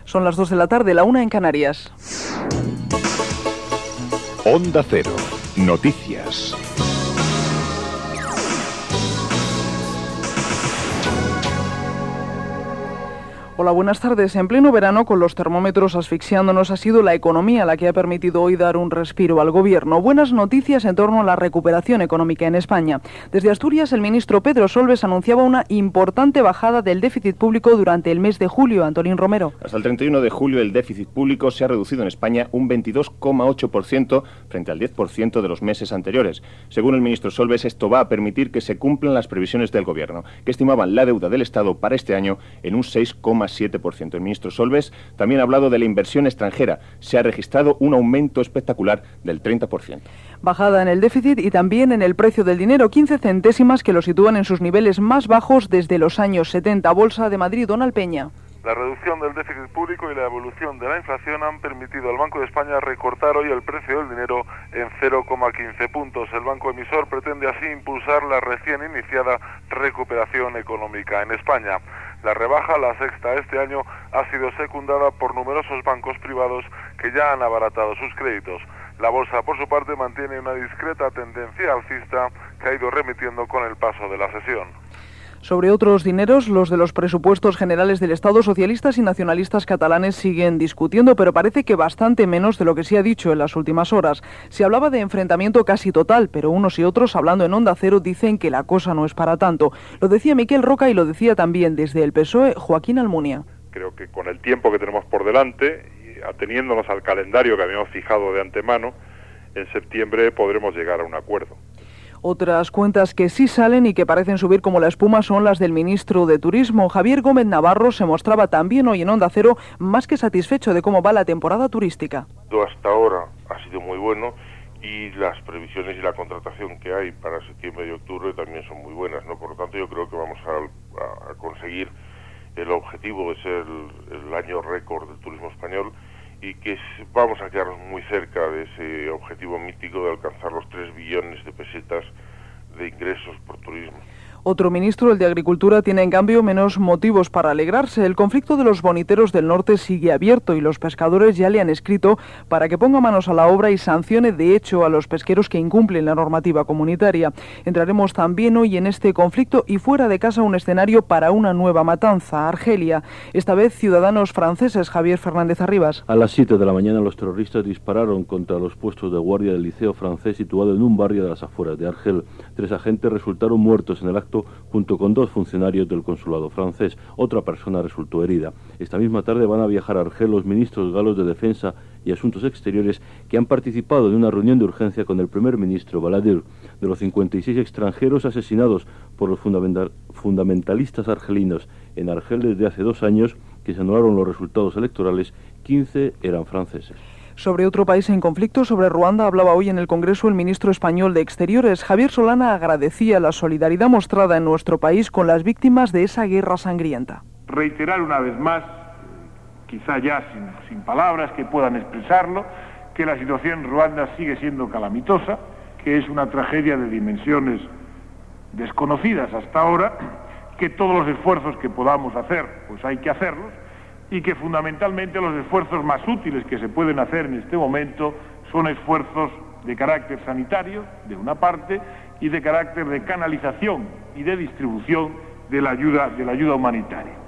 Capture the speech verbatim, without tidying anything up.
Son las dos de la tarde, la una en Canarias. Onda Cero. Noticias. Hola, buenas tardes. En pleno verano, con los termómetros asfixiándonos, ha sido la economía la que ha permitido hoy dar un respiro al Gobierno. Buenas noticias en torno a la recuperación económica en España. Desde Asturias, el ministro Pedro Solbes anunciaba una importante bajada del déficit público durante el mes de julio. Antonín Romero. Hasta el treinta y uno de julio, el déficit público se ha reducido en España un veintidós coma ocho por ciento frente al diez por ciento de los meses anteriores. Según el ministro Solbes, esto va a permitir que se cumplan las previsiones del Gobierno, que estimaban la deuda del Estado para este año en un seis coma siete por ciento. El ministro Solbes también ha hablado de la inversión extranjera. Se ha registrado un aumento espectacular del treinta por ciento. Bajada en el déficit y también en el precio del dinero, quince centésimas que lo sitúan en sus niveles más bajos desde los años setenta. Bolsa de Madrid, Donald Peña. La reducción del déficit público y la evolución de la inflación han permitido al Banco de España recortar hoy el precio del dinero en cero coma quince puntos. El banco emisor pretende así impulsar la recién iniciada recuperación económica en España. La rebaja, la sexta este año, ha sido secundada por numerosos bancos privados que ya han abaratado sus créditos. La bolsa, por su parte, mantiene una discreta tendencia alcista que ha ido remitiendo con el paso de la sesión. Sobre otros dineros, los de los presupuestos generales del Estado, socialistas y nacionalistas catalanes siguen discutiendo, pero parece que bastante menos de lo que se ha dicho en las últimas horas. Se hablaba de enfrentamiento casi total, pero unos y otros, hablando en Onda Cero, dicen que la cosa no es para tanto. Lo decía Miquel Roca y lo decía también desde el P S O E Joaquín Almunia. Creo que con el tiempo que tenemos por delante, y ateniéndonos al calendario que habíamos fijado de antemano, en septiembre podremos llegar a un acuerdo. Otras cuentas que sí salen y que parecen subir como la espuma son las del ministro de Turismo. Javier Gómez Navarro se mostraba también hoy en Onda Cero más que satisfecho de cómo va la temporada turística. Hasta ahora ha sido muy bueno y las previsiones y la contratación que hay para septiembre y octubre también son muy buenas, ¿no? Por lo tanto, yo creo que vamos a, a conseguir el objetivo de ser el, el año récord del turismo español y que vamos a quedarnos muy cerca de ese objetivo mítico de alcanzar los tres billones de pesetas de ingresos por turismo. Otro ministro, el de Agricultura, tiene en cambio menos motivos para alegrarse. El conflicto de los boniteros del norte sigue abierto y los pescadores ya le han escrito para que ponga manos a la obra y sancione de hecho a los pesqueros que incumplen la normativa comunitaria. Entraremos también hoy en este conflicto y fuera de casa un escenario para una nueva matanza, Argelia. Esta vez ciudadanos franceses, Javier Fernández Arribas. A las siete de la mañana los terroristas dispararon contra los puestos de guardia del liceo francés situado en un barrio de las afueras de Argel. Tres agentes resultaron muertos en el acto junto con dos funcionarios del consulado francés. Otra persona resultó herida. Esta misma tarde van a viajar a Argel los ministros galos de Defensa y Asuntos Exteriores que han participado en una reunión de urgencia con el primer ministro Balladur. De los cincuenta y seis extranjeros asesinados por los fundamental, fundamentalistas argelinos en Argel desde hace dos años que se anularon los resultados electorales, quince eran franceses. Sobre otro país en conflicto, sobre Ruanda, hablaba hoy en el Congreso el ministro español de Exteriores. Javier Solana agradecía la solidaridad mostrada en nuestro país con las víctimas de esa guerra sangrienta. Reiterar una vez más, quizá ya sin, sin palabras que puedan expresarlo, que la situación en Ruanda sigue siendo calamitosa, que es una tragedia de dimensiones desconocidas hasta ahora, que todos los esfuerzos que podamos hacer, pues hay que hacerlos, y que fundamentalmente los esfuerzos más útiles que se pueden hacer en este momento son esfuerzos de carácter sanitario, de una parte, y de carácter de canalización y de distribución de la ayuda, de la ayuda humanitaria.